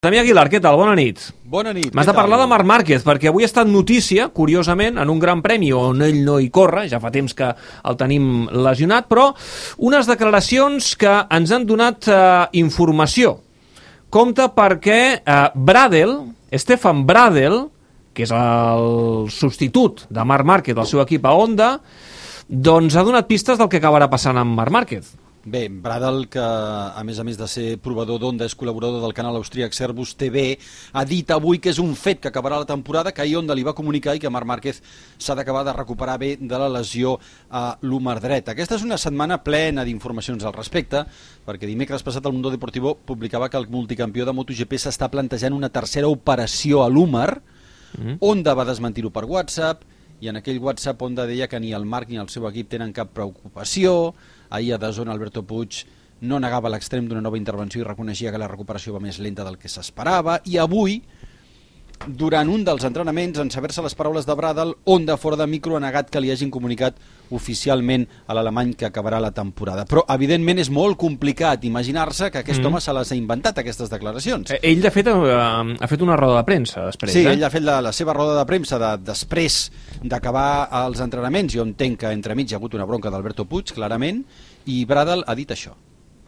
Damià Aguilar, què tal? Bona nit. Bona nit. M'has de parlar de Marc Márquez, perquè avui ha estat notícia, curiosament, en un gran premi on ell no hi corre, ja fa temps que el tenim lesionat, però unes declaracions que ens han donat informació. Compte perquè Stefan Bradl, que és el substitut de Marc Márquez del seu equip a Honda, doncs ha donat pistes del que acabarà passant amb Marc Márquez. Bé, Bradl, que a més de ser provador d'Honda, és col·laborador del canal austríac Servus TV, ha dit avui que és un fet que acabarà la temporada, que ahir Honda li va comunicar i que Marc Márquez s'ha d'acabar de recuperar bé de la lesió a l'húmer dret. Aquesta és una setmana plena d'informacions al respecte, perquè dimecres passat el Mundo Deportivo publicava que el multicampió de MotoGP s'està plantejant una tercera operació a l'húmer. Honda va desmentir-ho per WhatsApp, i en aquell WhatsApp Honda deia que ni el Marc ni el seu equip tenen cap preocupació. Ahir a DAZN Alberto Puig no negava l'extrem d'una nova intervenció i reconeixia que la recuperació va més lenta del que s'esperava. I avui, durant un dels entrenaments, en saber-se les paraules de Bradl, Honda fora de micro ha negat que li hagin comunicat oficialment a l'alemany que acabarà la temporada. Però, evidentment, és molt complicat imaginar-se que aquest home se les ha inventat, aquestes declaracions. Ell, de fet, ha fet una roda de premsa després. Sí, ell ha fet la seva roda de premsa després d'acabar els entrenaments. Jo entenc que entremig hi ha hagut una bronca d'Alberto Puig, clarament, i Bradl ha dit això.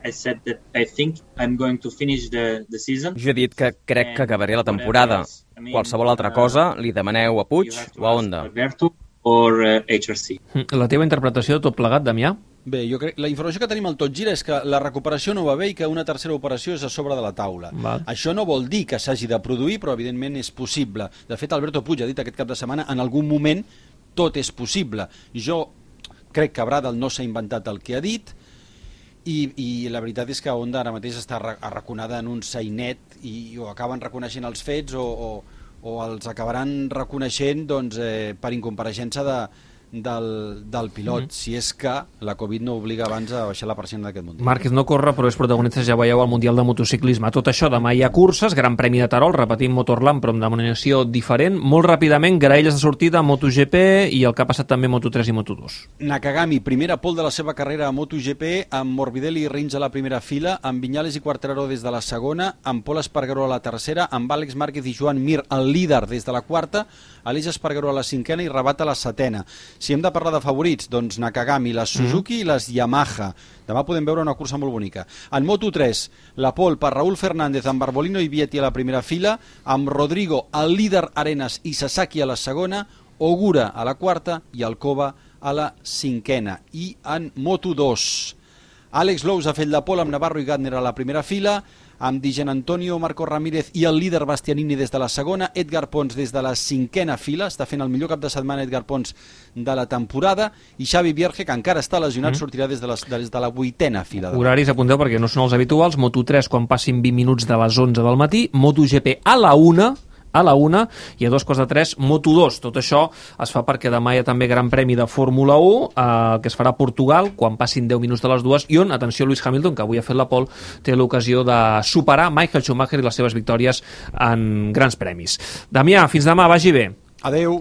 Jo he dit que crec que acabaré la temporada. Qualsevol altra cosa li demaneu a Puig o a Honda. La teva interpretació de tot plegat, Damià? Bé, jo crec la informació que tenim al Tot Gira és que la recuperació no va bé i que una tercera operació és a sobre de la taula. Això no vol dir que s'hagi de produir, però evidentment és possible. De fet, Alberto Puig ha dit aquest cap de setmana en algun moment tot és possible. Jo crec que Bradl no s'ha inventat el que ha dit, i la veritat és que Honda ara mateix està arraconada en un sainet i o acaben reconeixent els fets o els acabaran reconeixent per incompareixença del pilot, si és que la Covid no obliga abans a baixar la persiana d'aquest Mundial. Márquez no corre, però és protagonista, ja veieu, al Mundial de Motociclisme. Tot això, demà hi ha curses, Gran Premi de Terol, repetim Motorland, però amb denominació diferent. Molt ràpidament, graelles de sortida a MotoGP i el que ha passat també a Moto3 i Moto2. Nakagami, primera pole de la seva carrera a MotoGP, amb Morbidelli i Rins a la primera fila, amb Viñales i Quartararo des de la segona, amb Pol Espargaró a la tercera, amb Àlex Márquez i Joan Mir, el líder, des de la quarta, Aleix Espargaró a la cinquena i Rabat a la setena. Si hem de parlar de favorits, doncs Nakagami, les Suzuki i les Yamaha. Demà podem veure una cursa molt bonica. En Moto3, la pole per Raúl Fernández amb Barbolino i Vietti a la primera fila, amb Rodrigo, el líder Arenas i Sasaki a la segona, Ogura a la quarta i Alcoba a la cinquena. I en Moto2, Àlex Lous ha fet la pole amb Navarro i Gardner a la primera fila, amb Di Gianantonio, Marco Ramírez i el líder Bastianini des de la segona, Edgar Pons des de la cinquena fila, està fent el millor cap de setmana Edgar Pons de la temporada, i Xavi Vierge, que encara està lesionat, sortirà des de la vuitena fila. Horaris, apunteu perquè no són els habituals, Moto3 quan passin 20 minuts de les 11 del matí, MotoGP a la 1, i a 2:45 Moto2. Tot això es fa perquè demà hi ha també Gran Premi de Fórmula 1 que es farà a Portugal quan passin 10 minuts de les 2 i on, atenció, Lewis Hamilton, que avui ha fet la pole, té l'ocasió de superar Michael Schumacher i les seves victòries en grans premis. Damià, fins demà, vagi bé. Adeu.